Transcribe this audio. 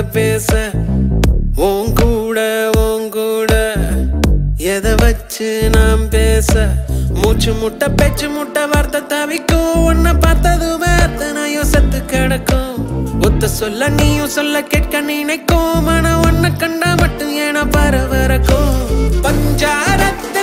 பேச உன் கூட எதை வச்சு நாம் பேச மூச்சு முட்டை பேச்சு முட்டை வார்த்தை தவிக்கும் உன்னை பார்த்ததுமே அத்தனையும் செத்து கிடக்கும் ஒத்த சொல்ல நீயும் சொல்ல கேட்க நினைக்கும் ஆனா உன்னை கண்டா மட்டும் ஏன பரவரக்கும் பஞ்சாரத்து